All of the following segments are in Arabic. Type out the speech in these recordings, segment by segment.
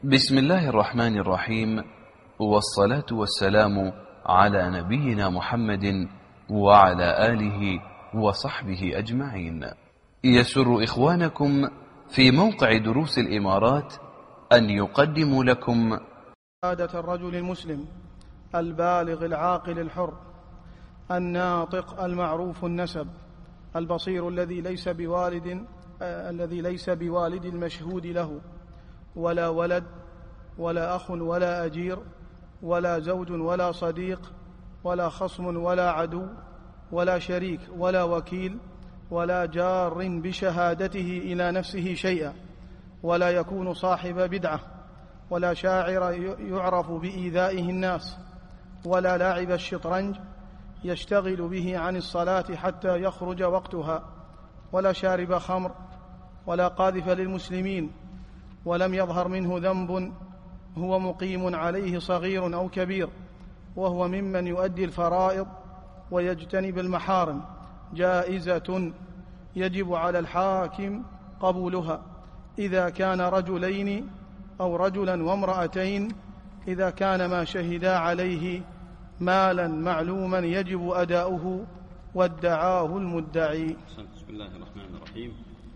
بسم الله الرحمن الرحيم، والصلاة والسلام على نبينا محمد وعلى آله وصحبه أجمعين. يسر إخوانكم في موقع دروس الإمارات أن يقدموا لكم عادة الرجل المسلم البالغ العاقل الحر الناطق المعروف النسب البصير الذي ليس بوالد المشهود له، ولا ولد ولا أخ ولا أجير ولا زوج ولا صديق ولا خصم ولا عدو ولا شريك ولا وكيل ولا جار بشهادته إلى نفسه شيئا، ولا يكون صاحب بدعة ولا شاعر يعرف بإيذائه الناس، ولا لاعب الشطرنج يشتغل به عن الصلاة حتى يخرج وقتها، ولا شارب خمر ولا قاذف للمسلمين، ولم يظهر منه ذنب هو مقيم عليه صغير أو كبير، وهو ممن يؤدي الفرائض ويجتنب المحارم، جائزة يجب على الحاكم قبولها إذا كان رجلين أو رجلا وامرأتين، إذا كان ما شهدا عليه مالا معلوما يجب أداؤه وادعاه المدعي. بسم الله الرحمن الرحيم.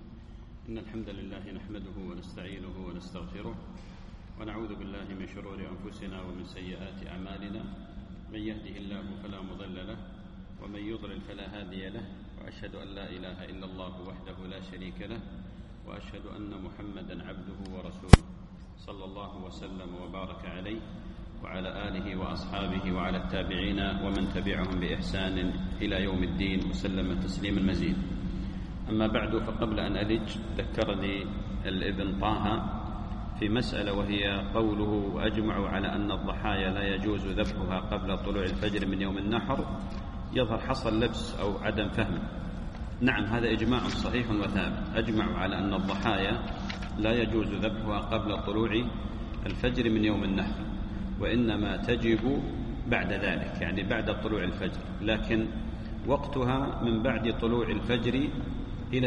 إن الحمد لله نحمده ونستعينه ونستغفره ونعوذ بالله من شرور أنفسنا ومن سيئات أعمالنا، من يهده الله فلا مضل له ومن يضلل فلا هادي له، وأشهد أن لا إله إلا الله وحده لا شريك له، وأشهد أن محمدا عبده ورسوله صلى الله وسلم وبارك عليه وعلى آله وأصحابه وعلى التابعين ومن تبعهم بإحسان إلى يوم الدين وسلم تسليما مزيد. أما بعد، فقبل أن ألج ذكرني الابن طه في مسألة، وهي قوله وأجمعوا على أن الضحايا لا يجوز ذبحها قبل طلوع الفجر من يوم النحر. يظهر حصل لبس أو عدم فهم. نعم، هذا إجماع صحيح وثابت، أجمعوا على أن الضحايا لا يجوز ذبحها قبل طلوع الفجر من يوم النحر، وإنما تجب بعد ذلك، يعني بعد طلوع الفجر، لكن وقتها من بعد طلوع الفجر إلى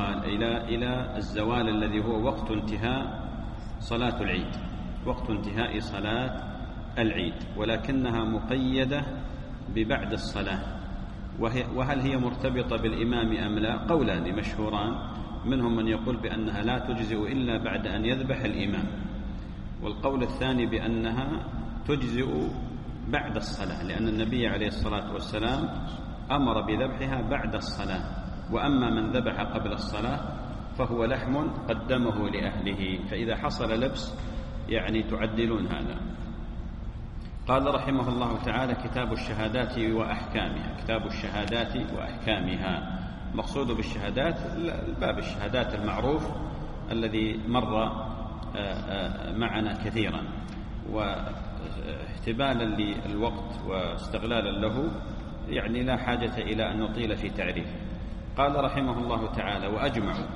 الزوال الذي هو وقت انتهاء صلاة العيد، وقت انتهاء صلاة العيد، ولكنها مقيدة ببعد الصلاة. وهل هي مرتبطة بالإمام أم لا؟ قولان مشهوران، منهم من يقول بأنها لا تجزئ إلا بعد أن يذبح الإمام، والقول الثاني بأنها تجزئ بعد الصلاة، لأن النبي عليه الصلاة والسلام أمر بذبحها بعد الصلاة، وأما من ذبح قبل الصلاة فهو لحم قدمه لأهله. فإذا حصل لبس يعني تعدلون هذا. قال رحمه الله تعالى: كتاب الشهادات وأحكامها. كتاب الشهادات وأحكامها، مقصود بالشهادات باب الشهادات المعروف الذي مر معنا كثيرا، واحتبالا للوقت واستغلالا له يعني لا حاجة إلى أن نطيل في تعريفه. قال رحمه الله تعالى: وأجمعوا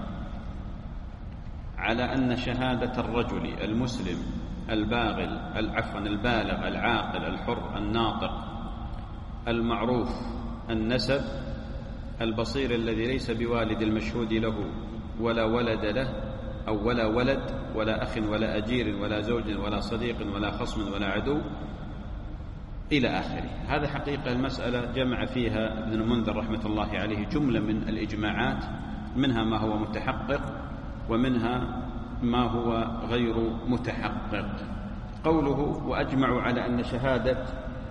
على أن شهادة الرجل المسلم البالغ العاقل الحر الناطق المعروف النسب البصير الذي ليس بوالد المشهود له ولا ولد له أو ولا ولد ولا أخ ولا أجير ولا زوج ولا صديق ولا خصم ولا عدو إلى آخره. هذا حقيقة المسألة جمع فيها ابن المنذر رحمة الله عليه جملة من الإجماعات، منها ما هو متحقق ومنها ما هو غير متحقق. قوله: وأجمعوا على أن شهادة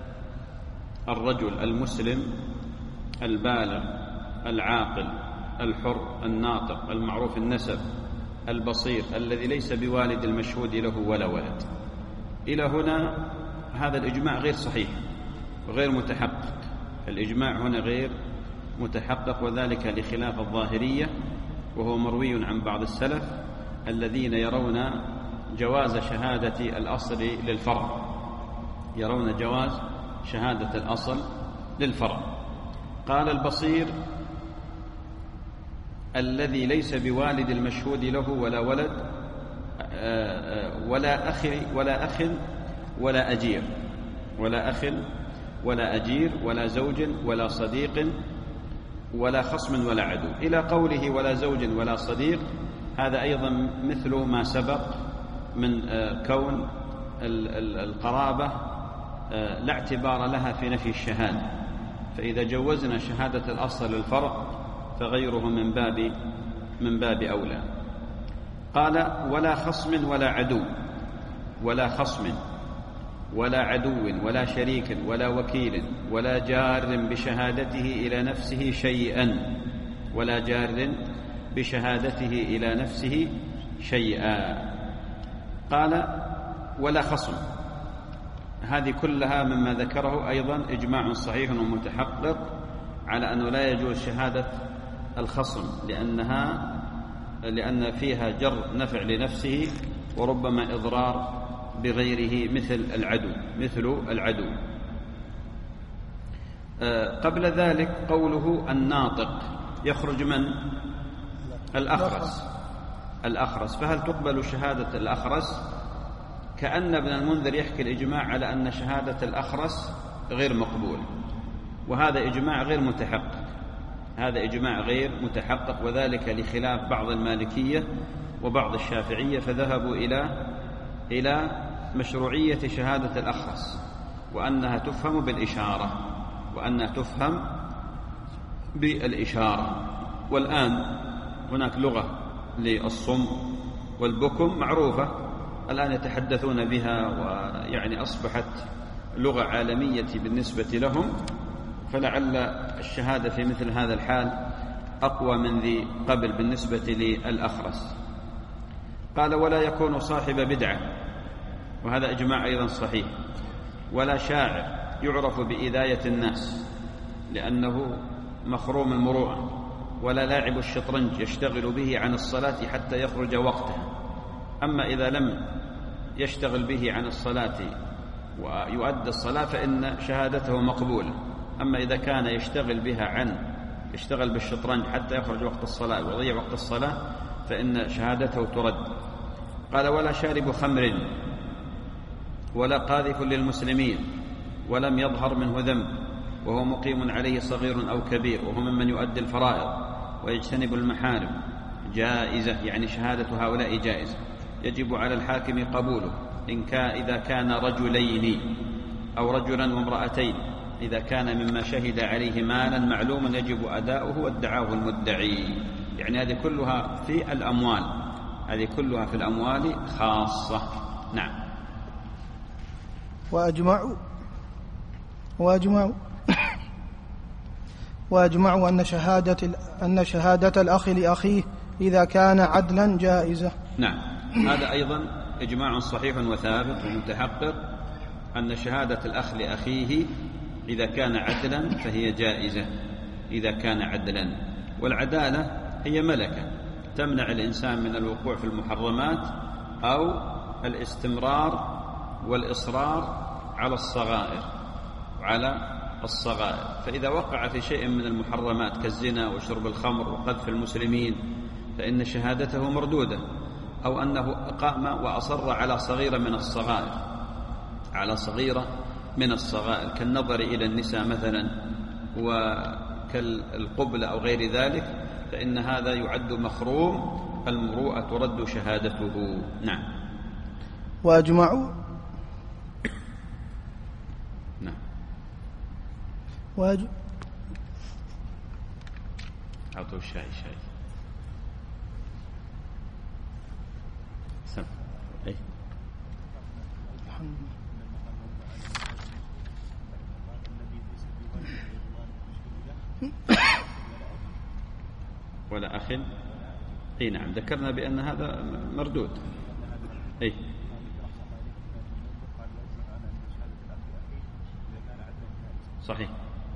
الرجل المسلم البالغ العاقل الحر الناطق المعروف النسب البصير الذي ليس بوالد المشهود له ولا ولد، إلى هنا هذا الإجماع غير صحيح وغير متحقق. الإجماع هنا غير متحقق، وذلك لخلاف الظاهرية، وهو مروي عن بعض السلف الذين يرون جواز شهادة الأصل للفرع، يرون جواز شهادة الأصل للفرع. قال: البصير الذي ليس بوالد المشهود له ولا ولد ولا أخ ولا أجير، ولا أخ ولا أجير ولا زوج ولا صديق ولا خصم ولا عدو، إلى قوله: ولا زوج ولا صديق. هذا أيضا مثل ما سبق من كون القرابة لا اعتبار لها في نفي الشهادة، فإذا جوزنا شهادة الأصل للفرع فغيره من باب أولى. قال: ولا خصم ولا عدو، ولا خصم ولا عدو ولا شريك ولا وكيل ولا جار بشهادته إلى نفسه شيئا، ولا جار بشهادته إلى نفسه شيئا. قال: ولا خصم، هذه كلها مما ذكره أيضا إجماع صحيح ومتحقق على أنه لا يجوز شهادة الخصم، لأن فيها جر نفع لنفسه وربما إضرار بغيره مثل العدو. قبل ذلك قوله الناطق، يخرج من؟ الأخرس. فهل تقبل شهادة الأخرس؟ كأن ابن المنذر يحكي الإجماع على أن شهادة الأخرس غير مقبول، وهذا إجماع غير متحقق، وذلك لخلاف بعض المالكية وبعض الشافعية، فذهبوا إلى مشروعية شهادة الأخرس، وأنها تفهم بالإشارة. والآن هناك لغة للصم والبكم معروفة، الآن يتحدثون بها، ويعني أصبحت لغة عالمية بالنسبة لهم، فلعل الشهادة في مثل هذا الحال أقوى من ذي قبل بالنسبة للأخرس. قال: ولا يكون صاحب بدعة، وهذا إجماع أيضا صحيح، ولا شاعر يعرف بإذاية الناس لأنه مخروم المروءة، ولا لاعب الشطرنج يشتغل به عن الصلاة حتى يخرج وقتها. أما إذا لم يشتغل به عن الصلاة ويؤدي الصلاة فإن شهادته مقبولة. أما إذا كان يشتغل بالشطرنج حتى يخرج وقت الصلاة ويضيع وقت الصلاة فإن شهادته ترد. قال: ولا شارب خمر، ولا قاذف للمسلمين ولم يظهر منه ذنب، وهو مقيم عليه صغير أو كبير، وهو ممن يؤدي الفرائض ويجتنب المحارم، جائزة، يعني شهادة هؤلاء جائزة، يجب على الحاكم قبوله إذا كان رجلين أو رجلا وامرأتين، إذا كان مما شهد عليه مالا معلوما يجب أداؤه وادعاه المدعي. يعني هذه كلها في الأموال، خاصة. نعم. وأجمعوا أن شهادة الأخ لأخيه إذا كان عدلا جائزة. نعم، هذا أيضا إجماع صحيح وثابت ومتحقق، أن شهادة الأخ لأخيه إذا كان عدلا فهي جائزة إذا كان عدلا. والعدالة هي ملكة تمنع الإنسان من الوقوع في المحرمات أو الاستمرار والإصرار على الصغائر. فإذا وقع في شيء من المحرمات كالزنا وشرب الخمر وقذف المسلمين فإن شهادته مردودة، أو أنه قام وأصر على صغيرة من الصغائر كالنظر إلى النساء مثلا وكالقبلة أو غير ذلك، فإن هذا يعد مخروم، المروءة ترد شهادته. نعم. وأجمعوا نعم. أعطوا الشاي سم. أي. ولا أخ. أي نعم، ذكرنا بأن هذا مردود. أي صحيح.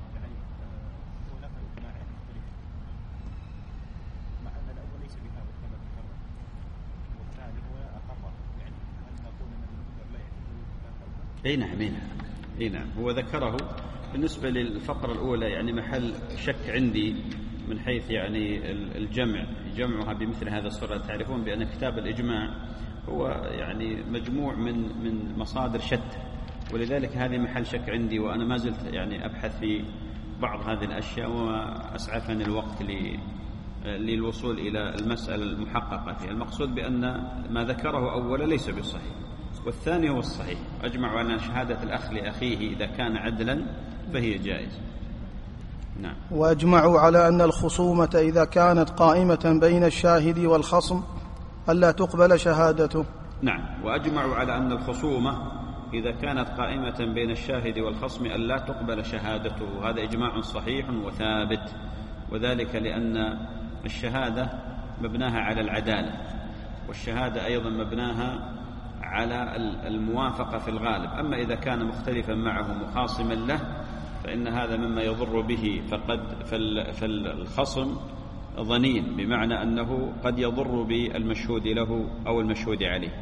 أي نعم، هو ذكره بالنسبة للفقرة الأولى، يعني محل شك عندي من حيث يعني جمعها بمثل هذا الصورة. تعرفون بأن كتاب الإجماع هو يعني مجموع من مصادر شتى، ولذلك هذه محل شك عندي، وأنا ما زلت يعني أبحث في بعض هذه الأشياء وأسعفني الوقت للوصول إلى المسألة المحققة فيها. المقصود بأن ما ذكره أولا ليس بالصحيح، والثاني هو الصحيح. أجمعوا أن شهادة الأخ لأخيه إذا كان عدلا فهي جائز. نعم. وأجمعوا على أن الخصومة إذا كانت قائمة بين الشاهد والخصم ألا تقبل شهادته. نعم. وأجمعوا على أن الخصومة إذا كانت قائمة بين الشاهد والخصم ألا تقبل شهادته. هذا إجماع صحيح وثابت، وذلك لأن الشهادة مبناها على العدالة، والشهادة أيضا مبناها على الموافقة في الغالب. أما إذا كان مختلفا معه مخاصما له فإن هذا مما يضر به، فالخصم ظنين، بمعنى أنه قد يضر بالمشهود له أو المشهود عليه.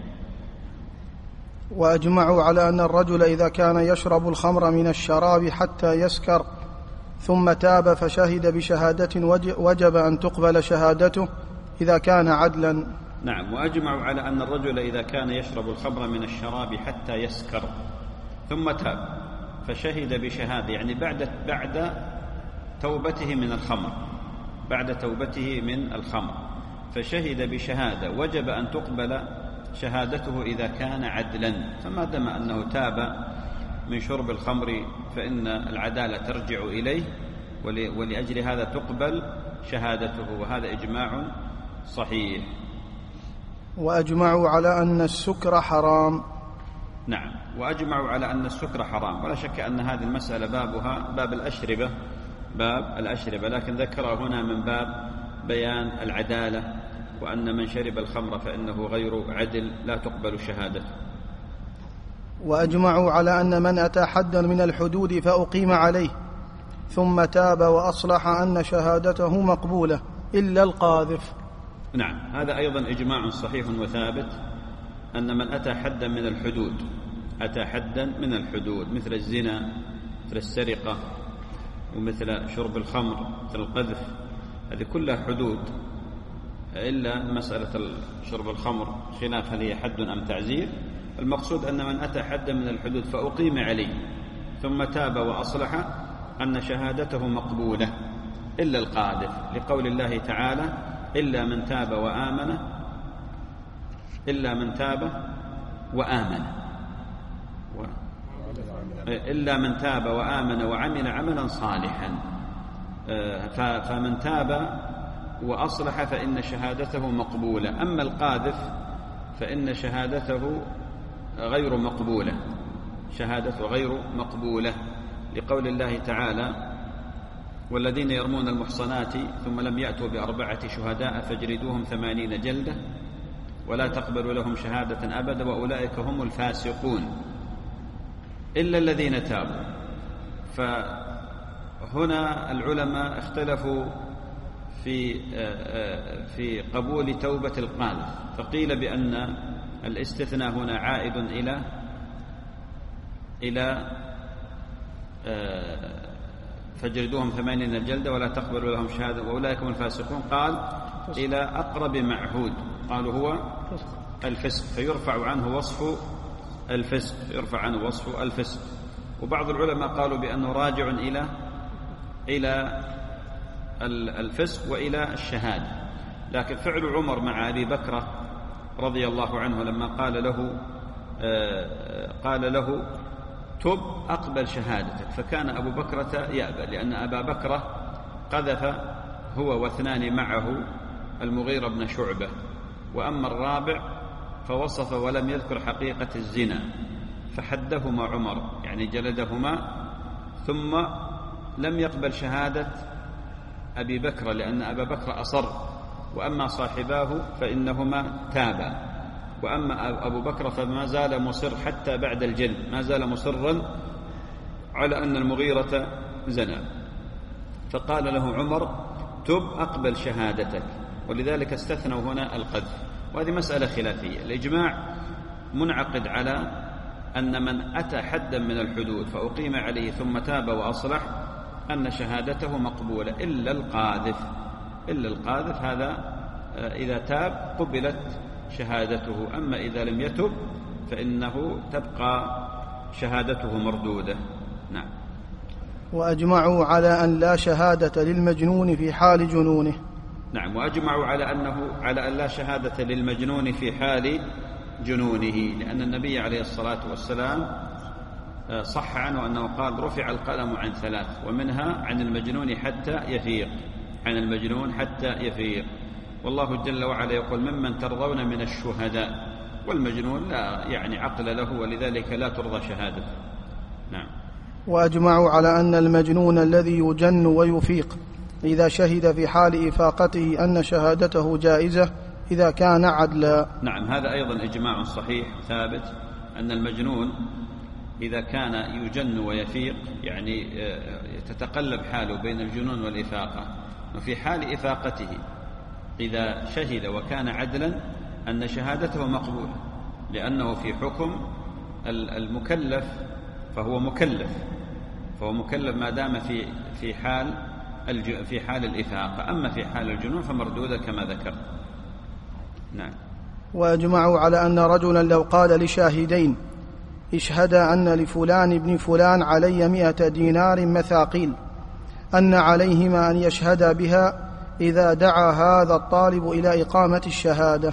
وأجمعوا على أن الرجل إذا كان يشرب الخمر من الشراب حتى يسكر ثم تاب فشهد بشهادة وجب أن تقبل شهادته إذا كان عدلا. نعم. وأجمعوا على أن الرجل إذا كان يشرب الخمر من الشراب حتى يسكر ثم تاب فشهد بشهادة، يعني بعد توبته من الخمر، بعد توبته من الخمر فشهد بشهادة وجب أن تقبل شهادته إذا كان عدلا. فما دام أنه تاب من شرب الخمر فإن العدالة ترجع إليه، ولأجل هذا تقبل شهادته، وهذا إجماع صحيح. وأجمعوا على أن السكر حرام. نعم. وأجمعوا على أن السكر حرام، ولا شك أن هذه المسألة بابها باب الأشربة، لكن ذكر هنا من باب بيان العدالة، وأن من شرب الخمر فإنه غير عدل لا تقبل شهادته. وأجمعوا على أن من أتى حدا من الحدود فأقيم عليه ثم تاب وأصلح أن شهادته مقبولة إلا القاذف. نعم. هذا أيضا إجماع صحيح وثابت، أن من أتى حدا من الحدود مثل الزنا، مثل السرقة، ومثل شرب الخمر، مثل القذف، هذه كلها حدود، إلا مسألة شرب الخمر خلاف هل هي حد أم تعزير. المقصود أن من أتى حدا من الحدود فأقيم عليه ثم تاب وأصلح أن شهادته مقبولة إلا القاذف، لقول الله تعالى إلا من تاب وآمن وعمل عملا صالحا. فمن تاب وأصلح فإن شهادته مقبولة. أما القاذف فإن شهادته غير مقبولة، لقول الله تعالى والذين يرمون المحصنات ثم لم يأتوا ب4 شهداء فاجلدوهم 80 جلدة ولا تقبلوا لهم شهادة أبدا وأولئك هم الفاسقون إلا الذين تابوا. فهنا العلماء اختلفوا في قبول توبة القاذف، فقيل بأن الاستثناء هنا عائد إلى فاجلدوهم 80 جلدة ولا تقبلوا لهم شهادة وأولئك هم الفاسقون، قال إلى أقرب معهود، قالوا هو الفسق، فيرفع عنه وصف الفسق. وبعض العلماء قالوا بأنه راجع إلى الفسق وإلى الشهادة. لكن فعل عمر مع أبي بكر رضي الله عنه لما قال له تب أقبل شهادتك، فكان أبو بكرة يأبى، لأن أبا بكر قذف هو واثنان معه المغيرة بن شعبة، وأما الرابع فوصف ولم يذكر حقيقة الزنا فحدهما عمر، يعني جلدهما، ثم لم يقبل شهادة أبي بكر لأن أبا بكر أصر، وأما صاحباه فإنهما تابا، وأما أبو بكر فما زال مصر حتى بعد الجلد، ما زال مصرا على أن المغيرة زنى، فقال له عمر تب أقبل شهادتك، ولذلك استثنوا هنا القذف. وهذه مسألة خلافية. الإجماع منعقد على أن من أتى حدا من الحدود فأقيم عليه ثم تاب وأصلح أن شهادته مقبولة إلا القاذف، هذا إذا تاب قبلت شهادته، أما إذا لم يتب فإنه تبقى شهادته مردودة. نعم. وأجمعوا على أن لا شهادة للمجنون في حال جنونه. نعم. وأجمعوا على أن لا شهادة للمجنون في حال جنونه، لأن النبي عليه الصلاة والسلام صح عنه أنه قال رفع القلم عن 3، ومنها عن المجنون حتى يفيق، عن المجنون حتى يفيق. والله جل وعلا يقول ممن ترضون من الشهداء، والمجنون لا يعني عقل له، ولذلك لا ترضى شهادته. نعم. وأجمعوا على أن المجنون الذي يجن ويفيق إذا شهد في حال إفاقته أن شهادته جائزة إذا كان عدلا. نعم، هذا أيضا إجماع صحيح ثابت، أن المجنون إذا كان يجن ويفيق يعني تتقلب حاله بين الجنون والإفاقة، وفي حال إفاقته إذا شهد وكان عدلا أن شهادته مقبولة، لأنه في حكم المكلف، فهو مكلف ما دام في حال الإفاقة. أما في حال الجنون فمردودة كما ذكر. نعم. وأجمعوا على أن رجلا لو قال لشاهدين اشهدا أن لفلان ابن فلان علي 100 دينار مثاقيل، أن عليهما أن يشهدا بها إذا دعا هذا الطالب إلى إقامة الشهادة.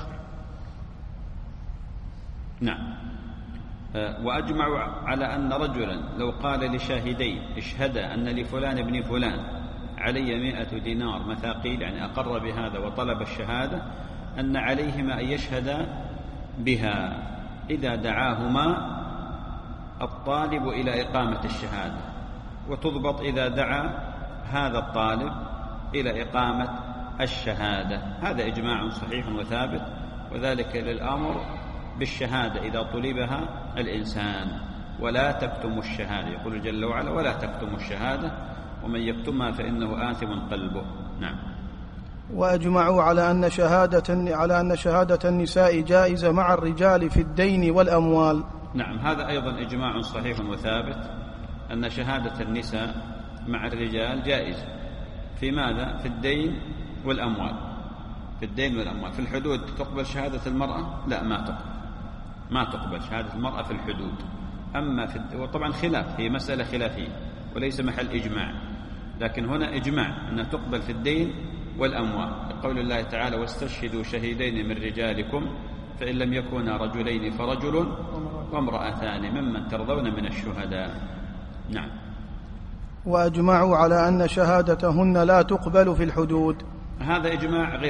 نعم. وأجمعوا على أن رجلا لو قال لشاهدين اشهدا أن لفلان ابن فلان علي 100 دينار مثاقيل، يعني أقر بهذا وطلب الشهادة، أن عليهما أن يشهدا بها إذا دعاهما الطالب إلى إقامة الشهادة، وتضبط إذا دعا هذا الطالب إلى إقامة الشهادة. هذا إجماع صحيح وثابت، وذلك للأمر بالشهادة إذا طلبها الإنسان. ولا تكتموا الشهادة، يقول جل وعلا ولا تكتموا الشهادة، ومن يكتمها فإنه آثم قلبه. نعم. وأجمعوا على أن شهادة النساء جائزة مع الرجال في الدين والأموال. نعم، هذا أيضا إجماع صحيح وثابت، أن شهادة النساء مع الرجال جائزة. في ماذا؟ في الدين والأموال. في الدين والأموال. في الحدود تقبل شهادة المرأة؟ لا، ما تقبل شهادة المرأة في الحدود. أما وطبعا خلاف، هي مسألة خلافية وليس محل إجماع، لكن هنا إجماع أنها تقبل في الدين والأموال، لقول الله تعالى واستشهدوا شهيدين من رجالكم فإن لم يكونا رجلين فرجل وامرأتان ممن ترضون من الشهداء. نعم. وأجمعوا على أن شهادتهن لا تقبل في الحدود. هذا إجماع غير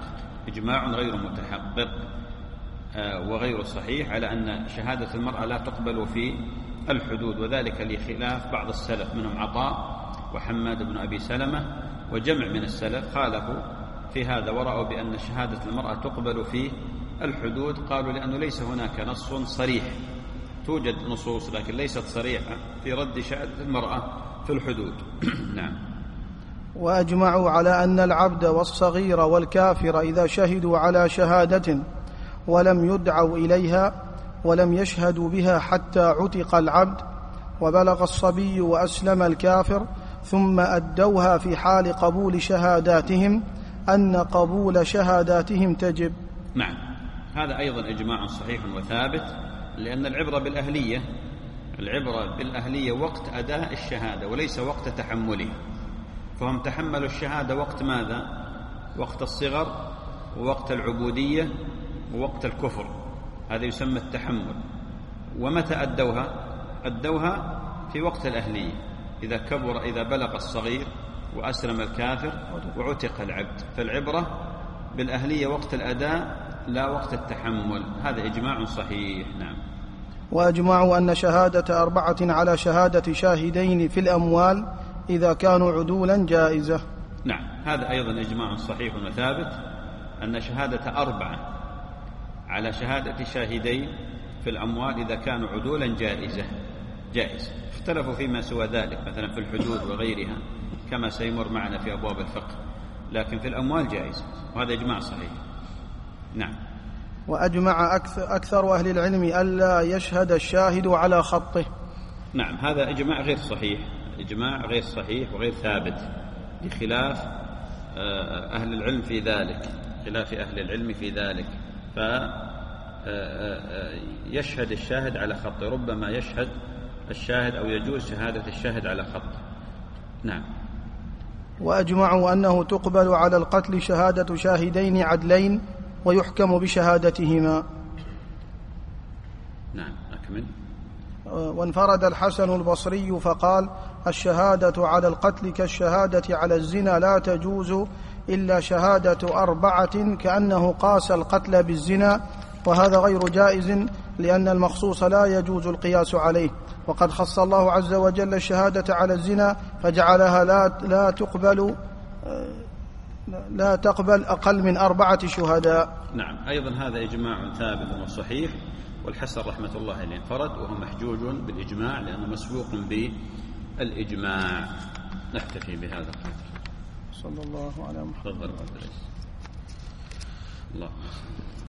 متحقق وغير صحيح، على أن شهادة المرأة لا تقبل في الحدود، وذلك لخلاف بعض السلف منهم عطاء وحماد بن أبي سلمة وجمع من السلف خالفوا في هذا، ورأوا بأن شهادة المرأة تقبل في الحدود. قالوا لأنه ليس هناك نص صريح، توجد نصوص لكن ليست صريحة في رد شهادة المرأة في الحدود. نعم. وأجمعوا على أن العبد والصغير والكافر إذا شهدوا على شهادة ولم يدعوا إليها ولم يشهدوا بها حتى عتق العبد وبلغ الصبي وأسلم الكافر ثم أدوها في حال قبول شهاداتهم أن قبول شهاداتهم تجب. نعم، هذا أيضا إجماع صحيح وثابت، لأن العبرة بالأهلية وقت أداء الشهادة وليس وقت تحملها، فهم تحملوا الشهادة وقت ماذا؟ وقت الصغر ووقت العبودية ووقت الكفر، هذا يسمى التحمل. ومتى أدوها في وقت الأهلية، إذا بلغ الصغير وأسلم الكافر وعتق العبد، فالعبرة بالأهلية وقت الأداء لا وقت التحمل. هذا إجماع صحيح. نعم. وأجمعوا أن شهادة 4 على شهادة شاهدين في الأموال إذا كانوا عدولا جائزة. نعم، هذا أيضا إجماع صحيح وثابت، أن شهادة 4 على شهادة شاهدين في الأموال إذا كانوا عدولا جائز. اختلفوا فيما سوى ذلك، مثلا في الحدود وغيرها كما سيمر معنا في أبواب الفقه، لكن في الأموال جائز، وهذا إجماع صحيح. نعم. وأجمع أكثر أهل العلم ألا يشهد الشاهد على خطه. نعم، هذا إجماع غير صحيح وغير ثابت، لخلاف أهل العلم في ذلك، فيشهد الشاهد على خطه، ربما يشهد الشاهد أو يجوز شهادة الشاهد على خطه. نعم. وأجمعوا أنه تقبل على القتل شهادة شاهدين عدلين ويحكم بشهادتهما. نعم أكمل. وانفرد الحسن البصري فقال: الشهادة على القتل كالشهادة على الزنا لا تجوز إلا شهادة 4 كأنه قاس القتل بالزنا، وهذا غير جائز لأن المخصوص لا يجوز القياس عليه، وقد خص الله عز وجل الشهادة على الزنا فجعلها لا تقبل أقل من 4 شهداء. نعم أيضا هذا إجماع ثابت وصحيح، والحسن رحمة الله عليه انفرد وهو محجوج بالإجماع لأنه مسبوق بالإجماع. نكتفي بهذا القدر. صلى الله على محمد. الله